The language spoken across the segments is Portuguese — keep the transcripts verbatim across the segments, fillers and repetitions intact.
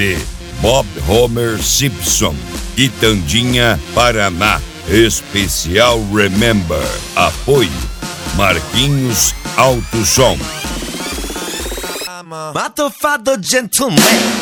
de Bob Homer Simpson, Quitandinha, Paraná. Especial Remember. Apoio Marquinhos Alto Som. I'm a motherfucker gentleman.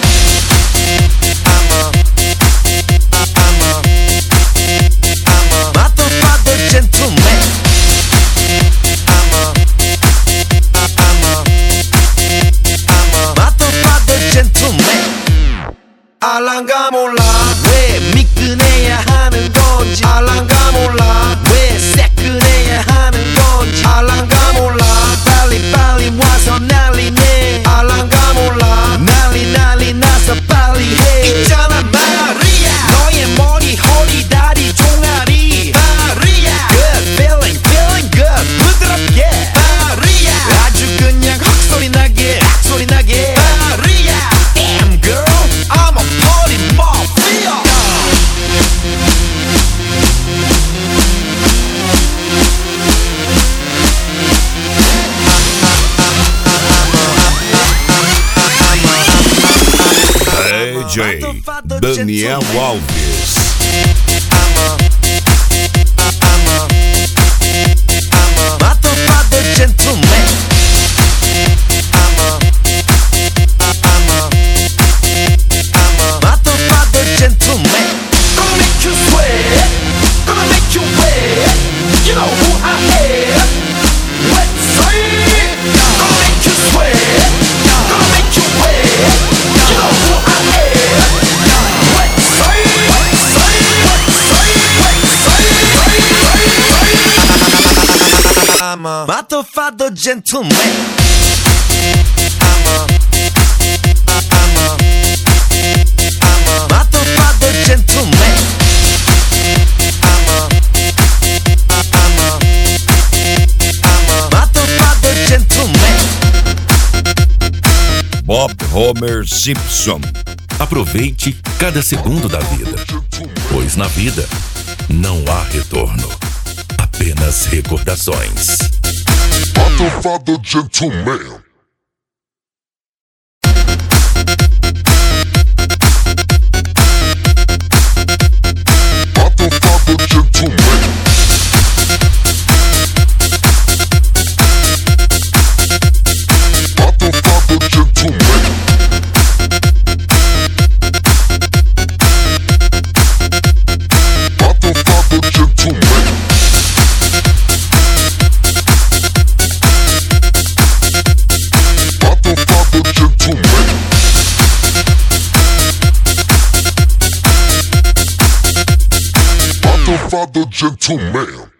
I'm a, I'm a, I'm a motherfucker gentleman. I'm a, I'm a, I'm a motherfucker gentleman. 알랑가 몰라 왜 미끈해야 하는 건지. 알랑가 몰라 왜 새끈해야 하는 건지. 알랑가 몰라 빨리 빨리 와서 난리네. 알랑가 몰라 난리 난리 나서 빨리 해. 있잖아 마리아 너의 머리 허리 다리 종아리 마리아 Good feeling feeling good 부드럽게 마리아 아주 그냥 헉소리 나게 악소리 나게 마리아 Damn girl I'm a party mafia. D J Daniel Alves. I'm a, I'm a, I'm a motherfucker gentleman. I'm a, I'm a, I'm a motherfucker gentleman. Gonna make you sweat, gonna make you wet. You know who I am. Let's say it. Gonna make you sweat, gonna make you wet. You know who I am. Let's say it, let's say it, let's say it, let's say it. I'm a motherfucker gentleman. I'm a, I'm a, I'm a motherfucker gentleman. I'm a, I'm a, I'm a motherfucker gentleman. Bob Homer Simpson. Aproveite cada segundo da vida, pois na vida não há retorno, apenas recordações. Motherfucker gentleman. Motherfucker gentleman. Motherfucker gentleman. Motherfucker gentleman. Motherfucker gentleman. Motherfucker gentleman.